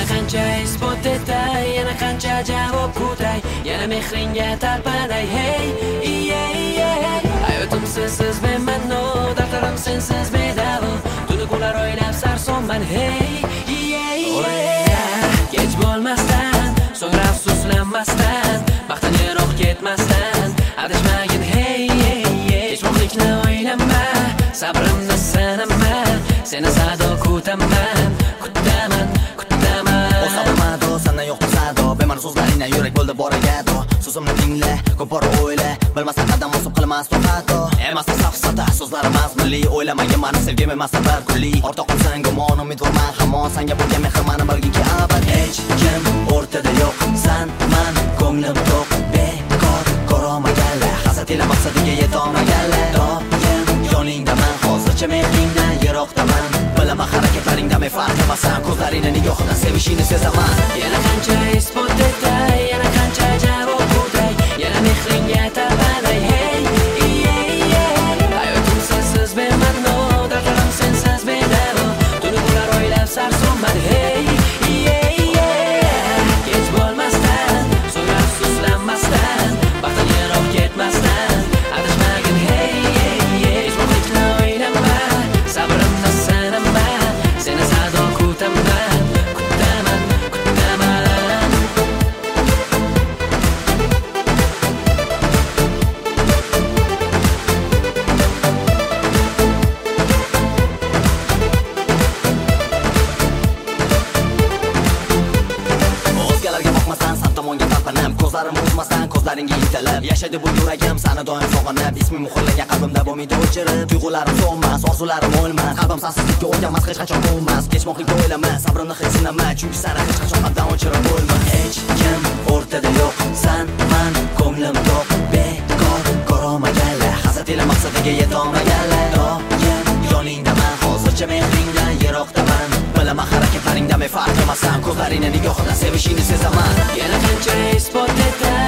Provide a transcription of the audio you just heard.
Yana qancha isbot etay, yana qancha javob kutay, yana mehringga talpanay. Hey, hayotim sensiz be'ma'no, dardlarim sensiz bedavo, tuni kunlar o'ylab sarsonman. Hey, kech bo'lmasdan, so'ngra afsuslanmasdan, baxtdan yiroq ketmasdan adashmagin. Hey, kechmoqlikni o'ylama, sabrimni sinama, seni sado kutaman, kutaman. O'sabamado, sandan yo'q sado, bema'ni so'zlaringdan yurak bo'ldi boragado. So'zimni tingla, ko'p bor o'yla, bilmasdan qadam bosib qilmas to'xtato. Emas safsata, so'zlarim mazmunli, o'ylamagan mani sevgim emas sabar kulli. Ortiq qilsang gumon, umidvorman hamon, senga bo'lgan mehr mani bilginki abad. Hech kim o'rtada yo'q, san man ko'nglim to'q, bekor ko'rolmaganlar, hasad ila maqsadiga yetolmaganlar. Doim yoningdaman, hozircha mehringdan yiroqdaman. Bilaman harakatlaringdan men farq qilmasam, ko'zlaringni nigohidan sevishingni sezaman. Yana qancha isbot etay, yana qancha javob kutay, yana mehringga talpanay. Hey, hayotim sensiz be'ma'no, dardlarim sensiz bedavo, tuni kunlar o'ylab sarsonman. Hey, kech bo'lmasdan, so'ngra afsuslanmasdan, baxtdan yiroq ketmasdan adashmagin. Hey, kechmoqlikni o'ylama, sabrimni sinama, seni sado kutaman, kutaman. O'zgalarga boqmasdan, saf tomonga talpanib, ko'zlarim uzmasdan, ko'zlaringga intilib, yashaydi bu yuragim sani doim sog'inib, isming muhrlangan qalbimda bo'lmaydi o'chirib, tuyg'ularim so'nmas, orzularim o'lmas, qalbim sansizlikka o'rganmas, hech qachon bo'lmas, kechmoqlikni o'ylama, sabrimni hech sinama, chunki sani hech qachon qalbdan o'chirib bo'lmas. Hech kim o'rtada yo'q, san man ko'nglim to'q, bekor ko'rolmaganlar, hasad ila maqsadiga yetolmaganlar. Doim yoningdaman, hozircha mehringdan yiroqdaman. Bilaman harakatlaringdan men farq qilmasam, ko'zlaringni nigohidan sevishingni sezaman. Yana qancha isbot etay,